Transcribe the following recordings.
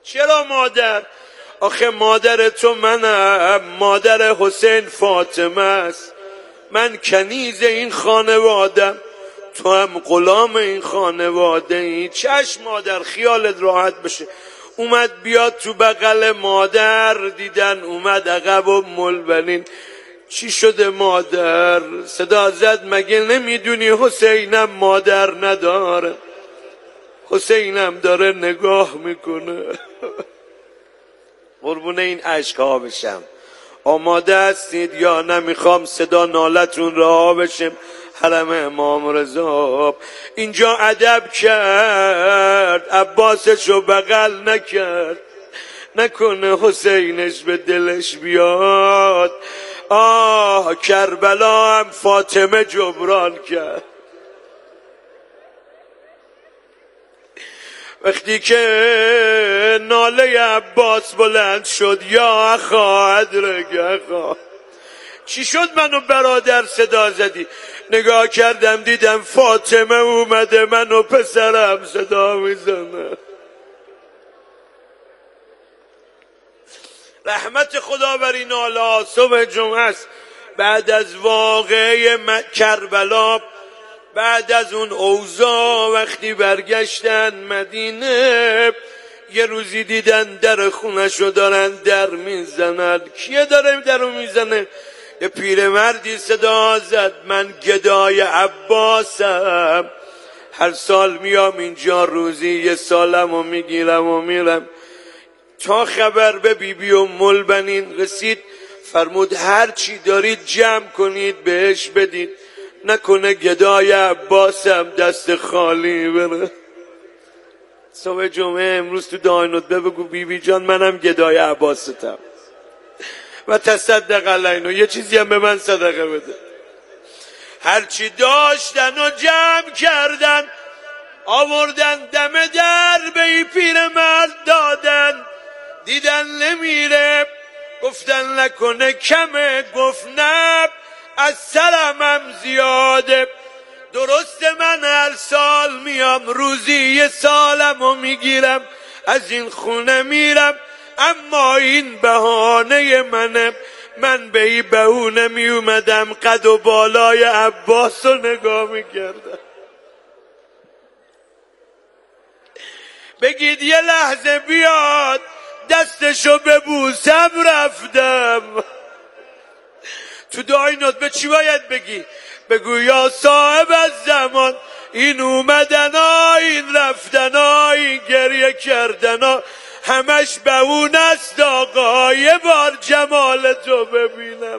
چرا مادر؟ آخه مادر تو منم، مادر حسین فاطمه است. من کنیز این خانوادم، تو هم غلام این خانواده ای. چشم مادر، خیالت راحت بشه. اومد بیاد تو بغل مادر، دیدن اومد عقب و ملبنین. چی شده مادر؟ صدا زد مگه نمیدونی حسینم مادر نداره؟ حسینم داره نگاه میکنه. قربون این عشقها بشم. آماده هستید یا نمیخوام صدا نالتون رها بشم؟ حرم امام رضا اینجا ادب کرد، عباسشو بغل نکرد، نکنه حسینش به دلش بیاد. کربلا هم فاطمه جبران کرد. وقتی که ناله عباس بلند شد، یا اخا ادرک اخا، چی شد منو برادر صدا زدی؟ نگاه کردم دیدم فاطمه اومده منو پسرم صدا میزنه. رحمت خدا بر این ناله. صبح جمعه است، بعد از واقعه کربلا، بعد از اون اوضاع، وقتی برگشتن مدینه، یه روزی دیدن در خونشو دارن در میزنن. کیه داره درو میزنه؟ یه پیرمردی صدا زد من گدای عباسم، هر سال میام اینجا روزی یه سالمو میگیرم و میرم. تا خبر به بیبی و ملبنین رسید، فرمود هر چی دارید جمع کنید بهش بدید، نکنه گدای عباسم دست خالی بره. صبح جمعه امروز تو دایندوده بگو بیبی جان منم گدای عباستم و تصدق علینا، یه چیزی هم به من صدقه بده. هرچی داشتن و جمع کردن، آوردن دم در به این پیرمرد دادن. دیدن نمیره، گفتن نکنه کمه، گفت نه از سرمم زیاده. درسته من هر سال میام روزی یه سالمو میگیرم از این خونه میرم، اما این بهانه منه. من به این بهونه میومدم قد و بالای عباس رو نگاه میکردم. بگید یه لحظه بیاد دستشو ببوسم رفتم. تو دعای ندبه چی باید بگی؟ بگو یا صاحب از زمان، این اومدن ها، این رفتن ها، این گریه کردن ها، همش به اون است آقا. یه بار جمال تو ببینم،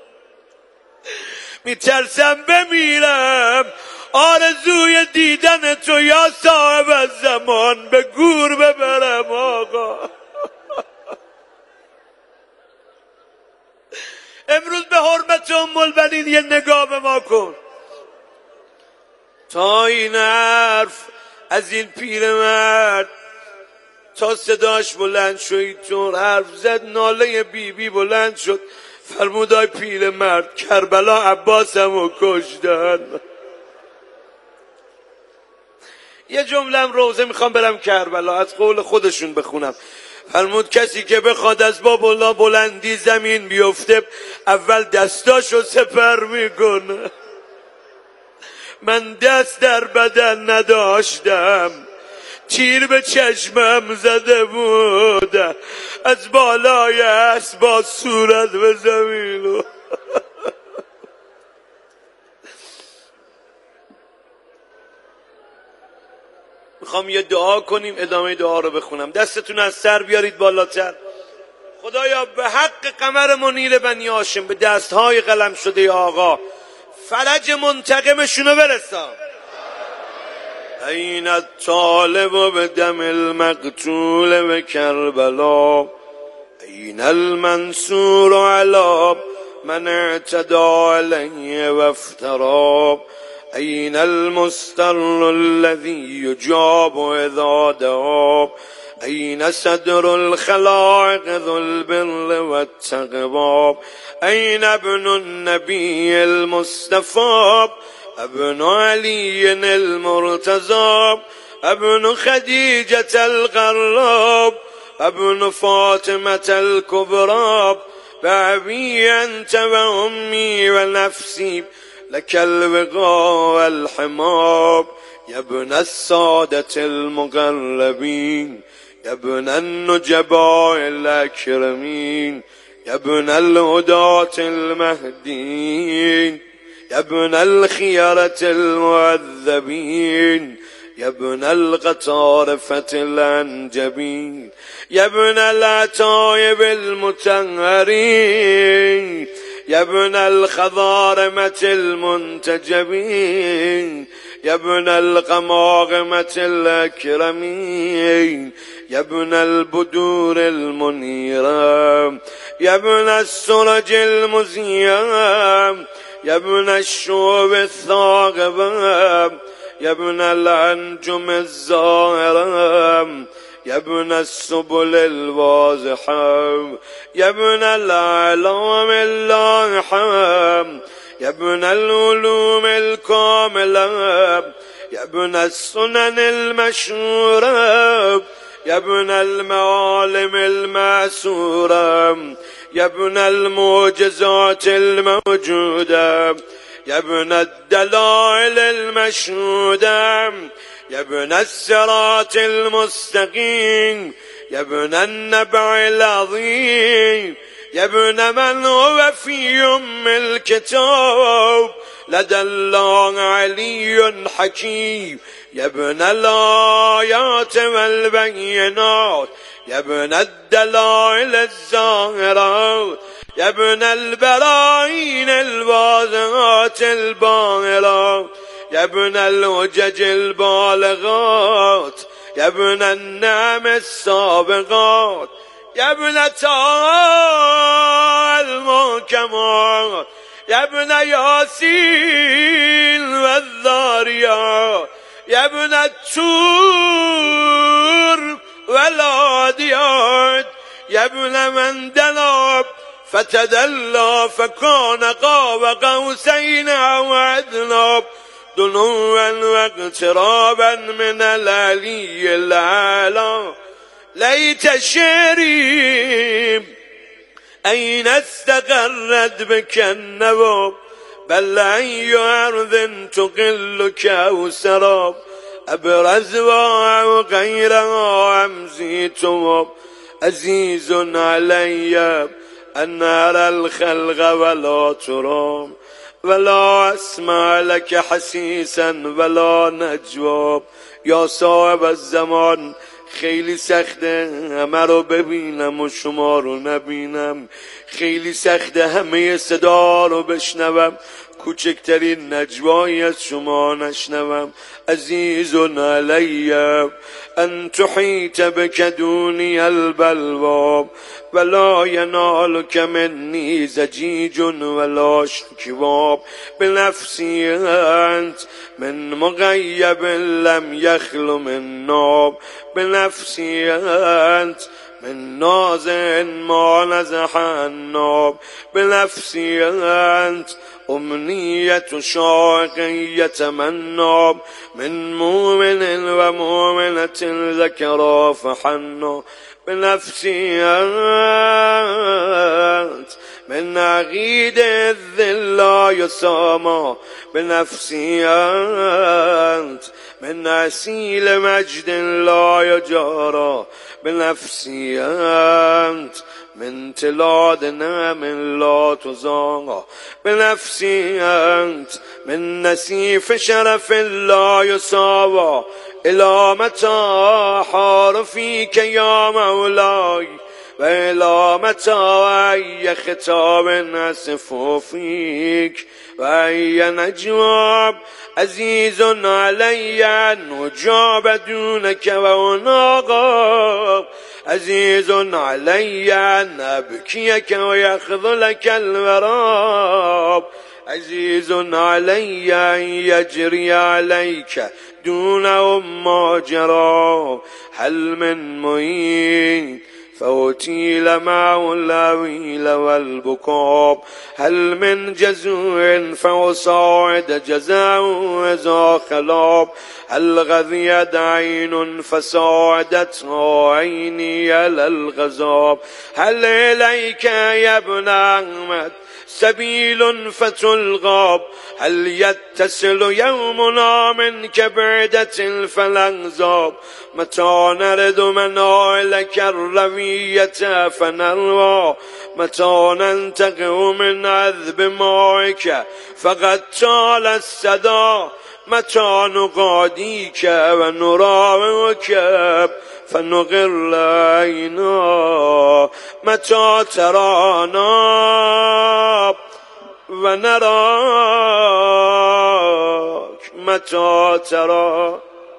میترسم بمیرم. آرزوی دیدن تو یا صاحب از زمان، به گور ببرم آقا. امروز به حرمت ام البنین یه نگاه به ما کن. تا این حرف از این پیرمرد، تا صداش بلند شد، اینطور حرف زد، ناله بیبی بلند شد. فرمودای پیرمرد کربلا عباسمو کشتن. یه جمله‌ام روزه میخوام برم کربلا، از قول خودشون بخونم. فرمود کسی که بخواد از باب الله بلندی زمین بیفته، اول دستاشو سپر میکنه. من دست در بدن نداشتم، تیر به چشمم زده بود، از بالای اسب صورت به زمین. میخوام یه دعا کنیم، ادامه دعا رو بخونم. دستتون از سر بیارید بالاتر. خدایا به حق قمر منیر بنی هاشم، به دستهای قلم شده آقا فرج منتقمشونو برسان. این الطالب به دم المقتول به کربلا، این المنصور علی من اعتدى علیه و افترا، این المستر الذي يجاب اذا دعا، این صدر الخلائق ذو البر والتقوى، این ابن النبي المصطفى، ابن علي المرتضى، ابن خديجة القراب، ابن فاطمة الكبرى بأبي أنت وأمي ونفسي لك الوغى والحماب يا ابن السادة المقربين يا ابن النجباء الأكرمين يا ابن الهداة المهديين يا ابن الخيرة المعذبين يا ابن القطارفة الأنجبين يا ابن العتائب المتنهرين يا ابن الخضارمة المنتجبين يا ابن القماغمة الأكرمين يا ابن البدور المنيرة يا ابن السرج المزيام يا ابن الشوب الثاقبة يا ابن الأنجم الزاهرة يا ابن السبل الواضحة يا ابن الأعلام اللاحة يا ابن العلوم الكاملة يا ابن السنن المشهورة يا ابن المعالم المأسورة يا ابن المعجزات الموجودة يا ابن الدلائل المشهودة يا ابن الصراط المستقيم يا ابن النبع العظيم يا ابن من هو في أم الكتاب لدى الله علي حكيم يا ابن الآيات والبينات يا ابن الدلائل الزاهرات يا ابن البراهين الواضحات الباهرات يا ابن الحجج البالغات يا ابن النعم السابقات يا ابن المحكمات يا ابن ياسين والذاريات يا ابن التور والعاديات يا ابن من دلاب فتدلى فكان قاب قوسين أو أدنى دنوا واقترابا من العلي الأعلى ليت شعري أين استقرت بك النواب بل أي أرض تقلك أو سراب أبرز وغيرها أمزي تواب عزيز علي أن أرى الخلق ولا ترام ولا أسمع لك حسيسا ولا نجواب یا صاحب الزمان خیلی سخته همه رو ببینم و شما رو نبینم خیلی سخته همه صدا رو بشنوم کوچکترین نجوایی از شما نشنوم عزیز علی ان تحیط بک دونی البلوا ولا ینالک منی زجیج ولا شکواب بنفسی انت من مغیب لم یخل من ناب بنفسی انت من نازع ما نزح الناب بنفسی انت أمنية شاق يتمنى من مؤمن ومؤمنة ذكرا فحنى بنفسي أنت من عقيد الذل لا يسامى بنفسي أنت من عسيل مجد لا يجارى بنفسي أنت من تلاد نعم لا تزاغى بنفسي أنت من نسيف شرف لا يساوى إلى متى حار فيك يا مولاي وإلى متى أي خطاب أسف فيك وأي نجواب عزيز علي أن أجاب دونك وأناغب عزيز علي أن أبكيك ويخذلك الوراب عزيز علي أن يجري عليك دون ما جرى هل من معين فأتيل معه الأويل والبكاب هل من جزوع فأصاعد جزاء إذا خلاب هل غذيت عين فساعدتها عيني على الغضب هل إليك يا ابن أحمد سبيل فتلغاب هل يتصل يومنا منك بعدة الفلنزاب متى نرد منائلك الروية فنروى متى ننتقع من عذب مائك فقد طال السدى متى نقاديك ونراوك فنغر عينا متى ترانا ونراك متى ترى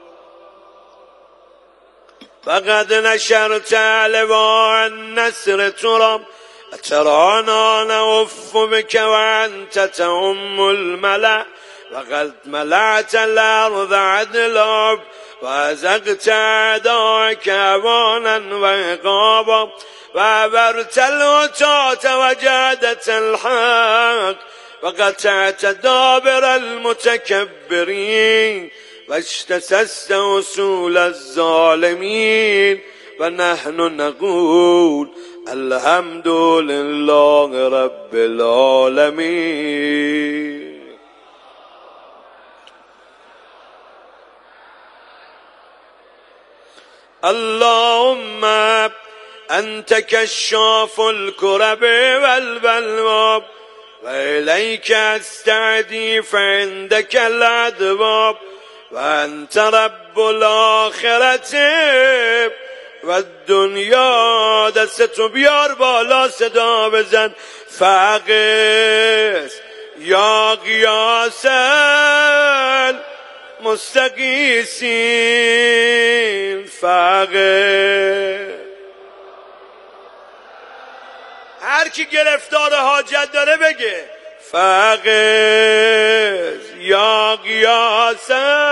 فقد نشرت لواء النسر ترى أترانا نوف بك وأنت تؤم الملأ وقد ملأت الأرض عدلا وأزغت أعداءك أوانا وعقابا وعبرت الوتاة وجادت الحق وقطعت دابر المتكبرين واجتسست وصول الظالمين ونحن نقول الحمد لله رب العالمين. اللهم أنت كشاف الكرب والبلوى وإليك أستعدي فعندك الأدواب وأنت رب الآخرة والدنيا. دستو بیار بالا صدا بزن فقس یا قیاس المستقیسین فقس. هر کی گرفتار حاجت داره بگه فقس یا قیاس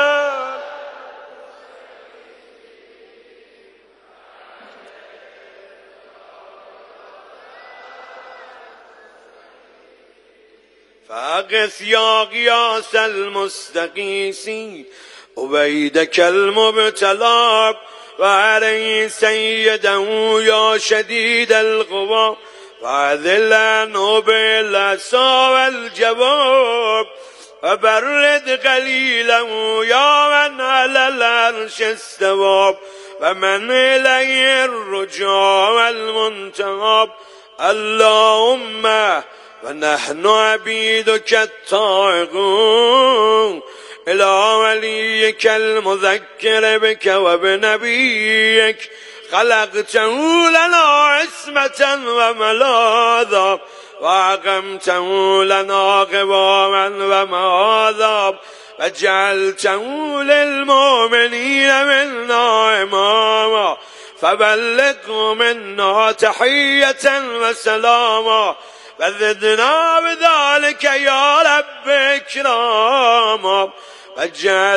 فقس یا قیاس المستقیسین عبیدک المبتلا و علی سیده یا شدید القوا وعذل عنه بالعصا والجواب وبرد قليلا يا من على العرش استوى ومن إليه الرجاء والمنتهى. اللهم ونحن عبيدك الطائعون إلى وليك المذكر بك وبنبيك خلقته لنا عصمة وملاذا وأقمته لنا قواما ومآذا وجعلته للمؤمنين منا إماما فبلغه منا تحية وسلاما وزدنا بذلك يا رب إكراما واجعل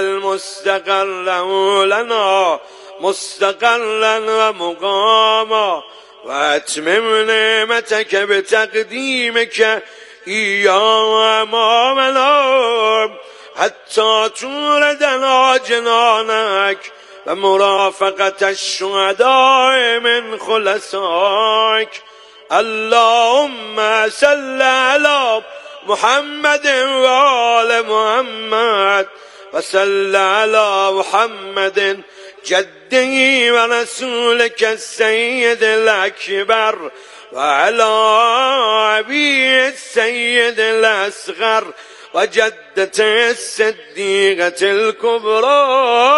مستقره لنا مستقرا ومقاما واتمم نعمتك بتقديمك إياه أمامنا حتى توردنا جنانك ومرافقة الشهداء من خلصائك. اللهم صل على محمد وآل محمد وصل على محمد جده ورسولك السيد الأكبر وعلى أبي السيد الأصغر وجدته الصديقة الكبرى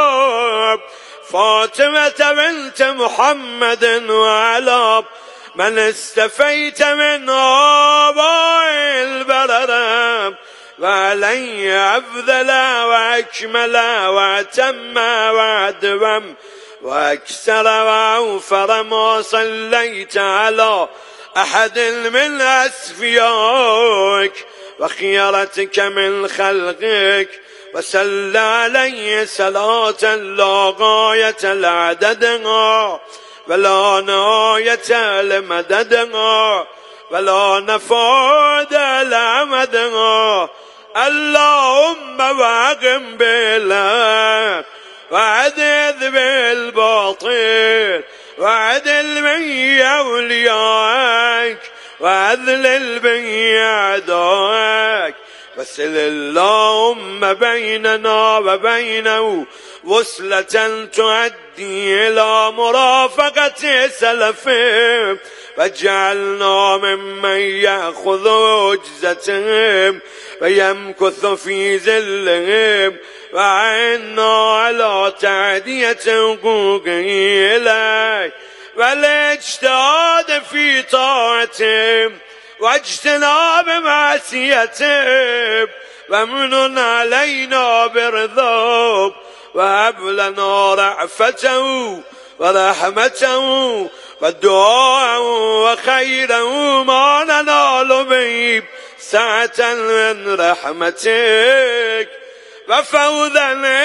فاطمة بنت محمد وعلى من استفيت من آباء البرر وعلي أفضل وأكمل وأتم وأدوم وأكثر وأوفر ما صليت على أحد من أسفيائك وخيرتك من خلقك وصلى عليه صلاة لا غاية لعددها ولا نهاية لمددها ولا نفاد لعمدها. اللهم واقم بالله وعدد بالباطل وعدل بين أوليائك وأذلل بين أعدائك. وصل اللهم بيننا وبينه وصلة تؤدي إلى مرافقة سلفهم واجعلنا ممن يأخذ عجزتهم ويمكث في ذلهم وعنا على تعدية حقوقه إليك والاجتهاد في طاعتهم واجتناب معصيتهم ومن علينا برضاك وهب لنا رأفته ورحمته والدعاء وخيره ما ننال به سعة من رحمتك وفوزا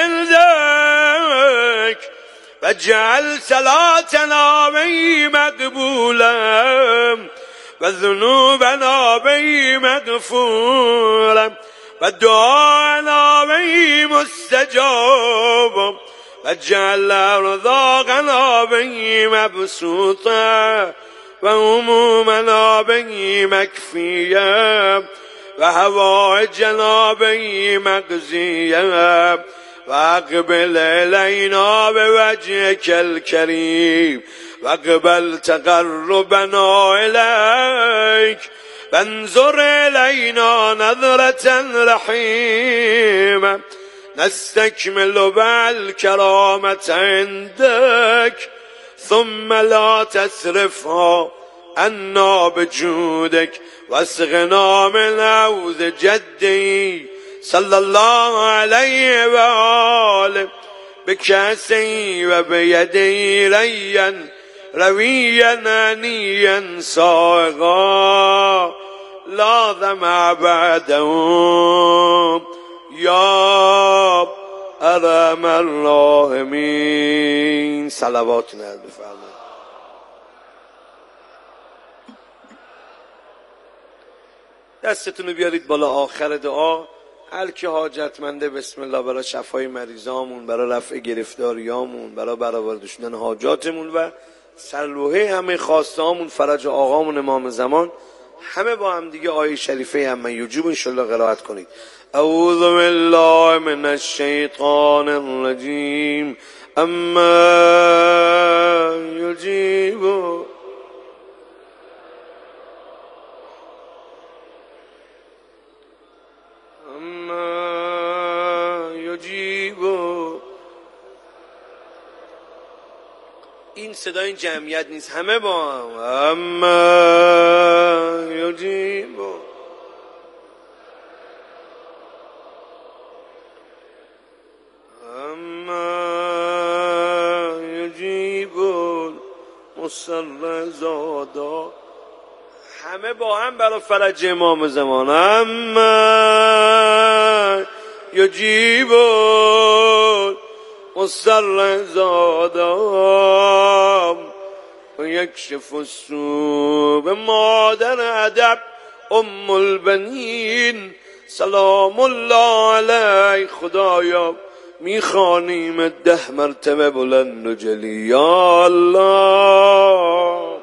عندك. واجعل صلاتنا به مقبولا وذنوبنا به مغفورا ودعاءنا به مستجاب. واجعل أرزاقنا به مبسوطا وهمومنا به مكفيا وحوائجنا به مقضيا. واقبل إلينا بوجهك الكريم واقبل تقربنا إليك وانظر إلينا نظرة رحيمة نستكمل بالكرامة عندك ثم لا تصرفها عنا بجودك. واسقنا من عوذ جدي صلى الله عليه وآله بكأسي وبيدي ريا رويا هنيا صاغا لا ظمأ بعده يا أرحم الراحمين. صلواتنا بفرمایید. دستتون بیارید بالا آخر دعا. هر کی حاجتمنده بسم الله برای شفای مریضامون، برای رفع گرفتاریامون، برای برآورده شدن حاجاتمون و سرلوحه همه خواستهامون، فرج آقامون امام زمان، همه با هم دیگه آیه شریفه هم من یوجوب انشالله قرائت کنید. اعوذ بالله من الشیطان الرجیم اما یجیب این صدای این جمعیت نیست، همه با هم اما یجیب مصر زادا. همه با هم برای فرج امام زمان اما یجیب مصر زادا و یکشف السوء. به مادر ادب ام البنین سلام الله علیه خدایا میخوانیم 10 مرتبه بلند و جلی یا الله.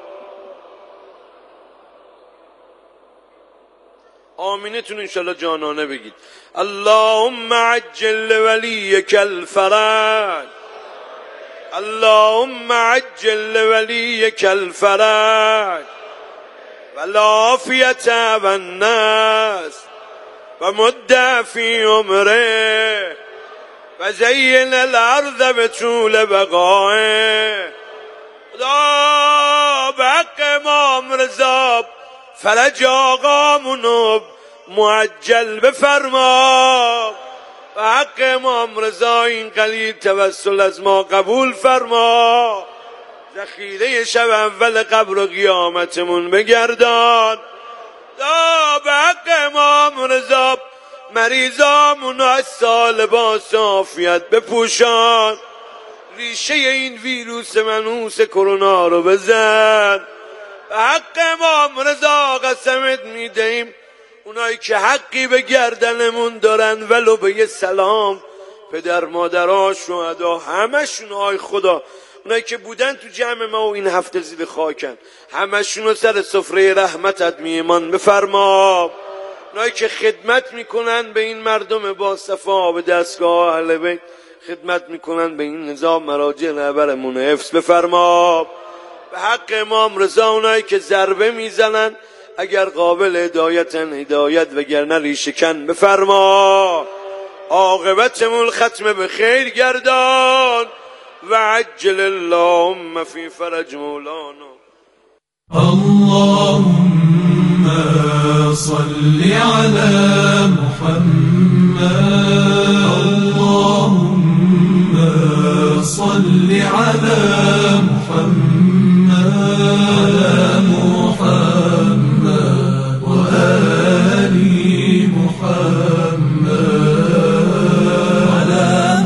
آمینتون انشالله جانانه بگید. اللهم عجل ولیک الفرج اللهم عجل ولیک الفرج والعافیت والنصر ومد فی عمره وزین الارض بطول بقائه. خدا به حق امام رضا فرج آقامونو معجل بفرما. به حق امام رضا این قلیل توسل از ما قبول فرما. ذخیره شب اول قبر و قیامتمون بگردان. به حق امام رضا مریضامونو از سال با عافیت بپوشان. ریشه این ویروس منوس کرونا رو بزن. به حق امام رضا قسمت میدهیم اونایی که حقی به گردنمون دارن ولو به یه سلام، پدر مادرها شهدا همشون، آی خدا اونایی که بودن تو جمع ما و این هفته زیر خاکن همشون رو سر سفره رحمتت میهمان بفرما. اونایی که خدمت میکنن به این مردم با صفا، به دستگاه اهل بیت خدمت میکنن به این نظام مراجع رهبرمون حفظ بفرما. به حق امام رضا اونایی که ضربه میزنن اگر قابل هدایتن هدایت وگرنه ریشه‌کن بفرما. عاقبتمون ختم به خیر گردان و عجل اللهم فی فرج مولانا. اللهم صل على محمد، اللهم صل على محمد، على محمد وآل محمد، على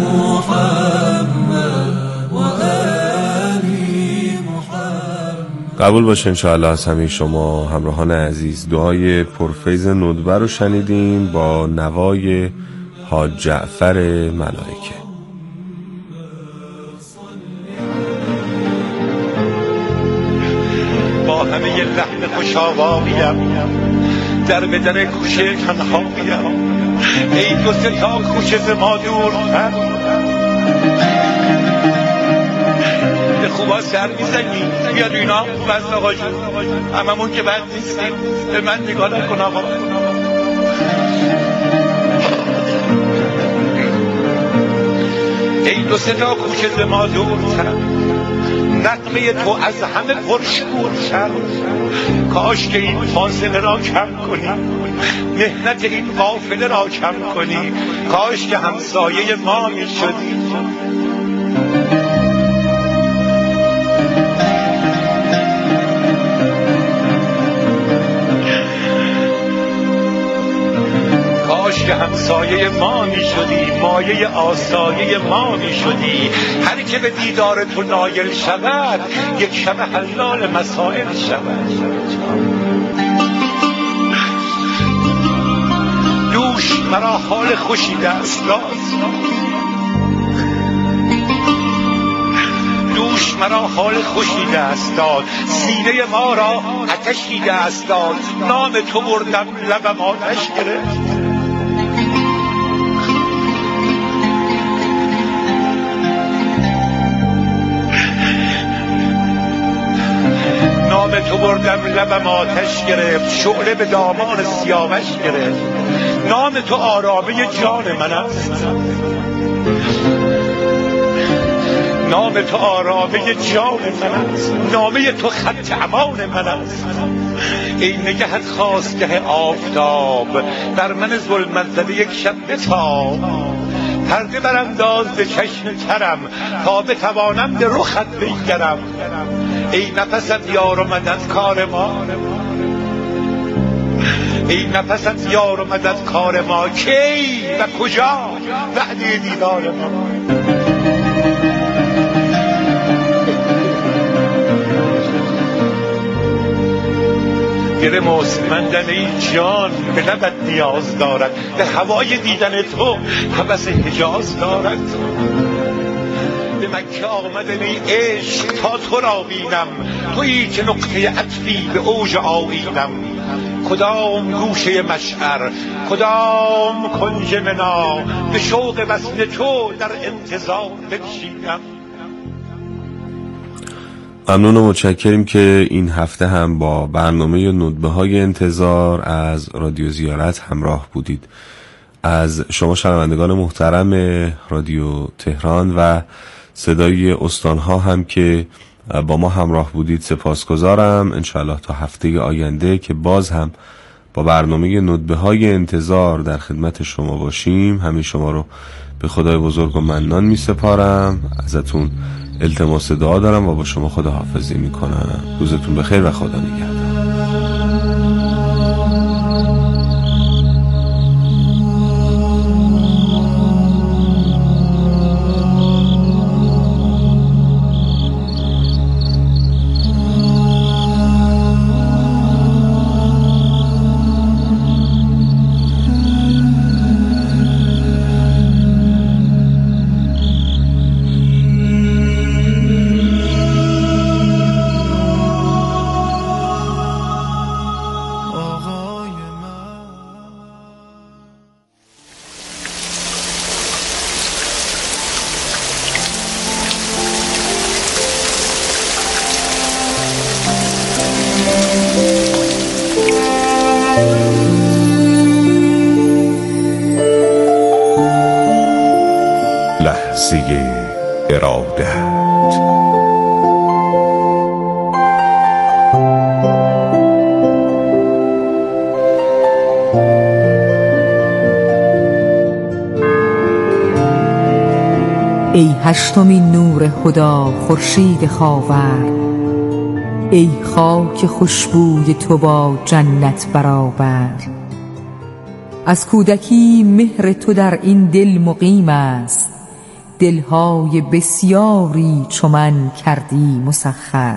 محمد وآل محمد. قبول باشه انشاءالله از همه شما همراهان عزیز. دعای پرفیض ندبه رو شنیدیم با نوای حاج جعفر ملائکه. با همه یه لحن خوش آواییم در بدن کوچه تنهاییم، ای دو سه تا کوچه ز ما دورتر، به خوبا سر میزنی بیاد اینا بس آقا جون، هممون که بد نیستیم، به من نگاه نکن آقا. ای دو سه تا کوچه ز ما دورتر، نغمه تو از همه پرشورتر، کاش که این فاصله را کم کنی، مهنت این قافله را کم کنی، کاش که همسایه ما می شدی. کاش که همسایه ما می شدی، مایه آسایه ما می شدی. هر که به دیدار تو نایل شود یک شب حلال مسائل شود. دوش مرا حال خوشی دست داد، دوش مرا حال خوشی دست داد، سینه ما را آتشی دست داد، نام تو بردم لبم آتش گرفت. نام تو بردم لبم آتش گرفت، شعله به دامان سیاوش گرفت. نام تو آرامه جان من است، نام تو آرامه جان من است، نامه تو خط امان من است. ای نگهت خواستگه آفتاب، بر من ظلمت زده یک شب بتاب. پرده برانداز به چشم ترم تا بتوانم به رخت بنگرم. ای نفست یار و مدد کار ما، ای نفست یار و مدد کار ما، کی و کجا وعده دیدار ما. دل مستمندن ای جان به لبت نیاز دارد، به هوای دیدن تو هوس حجاز دارد. به مکه آمدن ای عشق تا تو را بینم، تویی که نقطه عطفی به اوج آیینم. کدام گوشه مشعر، کدام کنج منا، به شوق وصل تو در انتظار بنشینم. ممنون و متشکریم که این هفته هم با برنامه ندبه های انتظار از رادیو زیارت همراه بودید. از شما شنوندگان محترم رادیو تهران و صدای استانها هم که با ما همراه بودید سپاسگزارم. انشاءالله تا هفته آینده که باز هم با برنامه ندبه های انتظار در خدمت شما باشیم. همه شما رو به خدای بزرگ و منان می سپارم. ازتون التماس دعا دارم و با شما خداحافظی می کنم. روزتون بخیر و خدا نگهدار. لحظه ارادت. ای هشتمین نور خدا خورشید خاور، ای خاک خوشبوی تو با جنت برابر. از کودکی مهر تو در این دل مقیم است، دلهای بسیاری چو من کردی مسخر.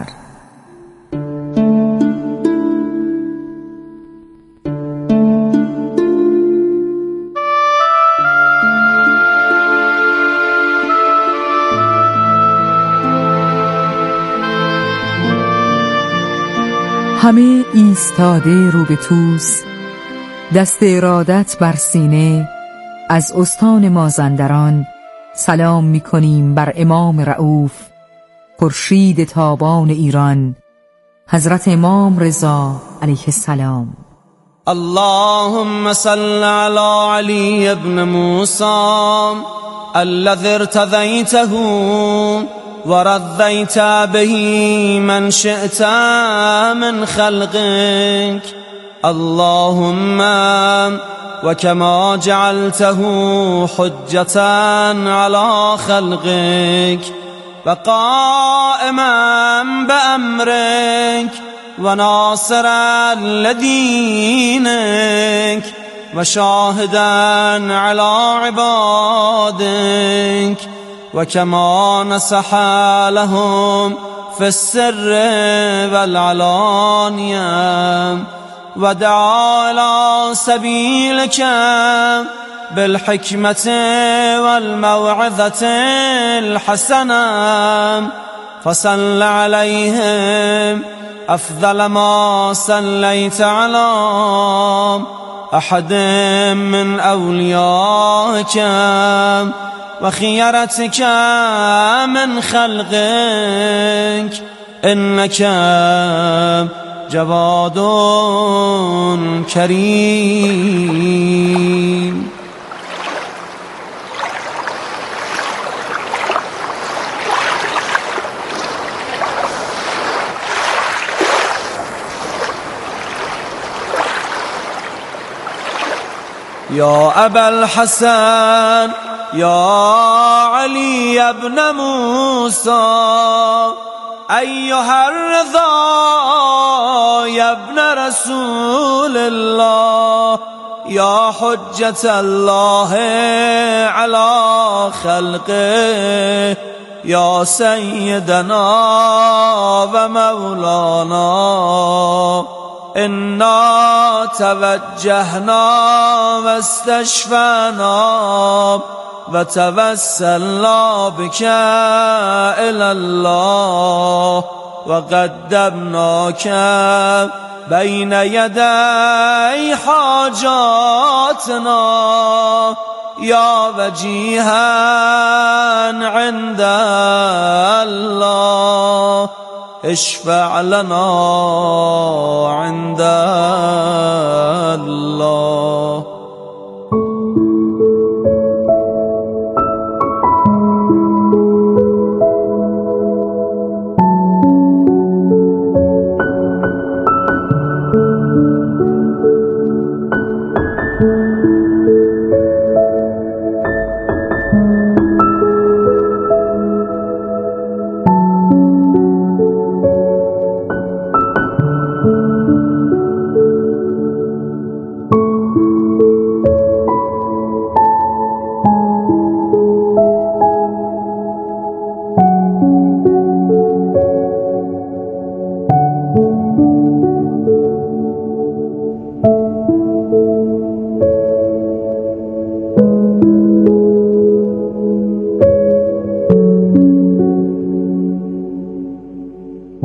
همه ایستاده رو به توس، دست ارادت بر سینه. از استان مازندران سلام می کنیم بر امام رؤوف، خورشید تابان ایران، حضرت امام رضا علیه السلام. اللهم صل على علي بن موسى الذي ارتضيته ورضيت به من شئت من خلقك. اللهم وكما جعلته حجة على خلقك وقائما بأمرك وناصرا لدينك وشاهدا على عبادك، وكما نصح لهم في السر والعلانية ودعا إلى سبيلك بالحكمة والموعظة الحسنة، فصل عليهم أفضل ما صليت على أحد من أوليائك وخيرتك من خلقك، إنك جواد كريم. يا أبا الحسن يا علي بن موسى أيها الرضا يا ابن رسول الله، يا حجة الله على خلقه، يا سيدنا ومولانا، إنا توجهنا واستشفعنا وتوسلنا بك إلى الله وقدمناك بين يدي حاجاتنا يا وجيها عند الله، اشفع لنا عند الله.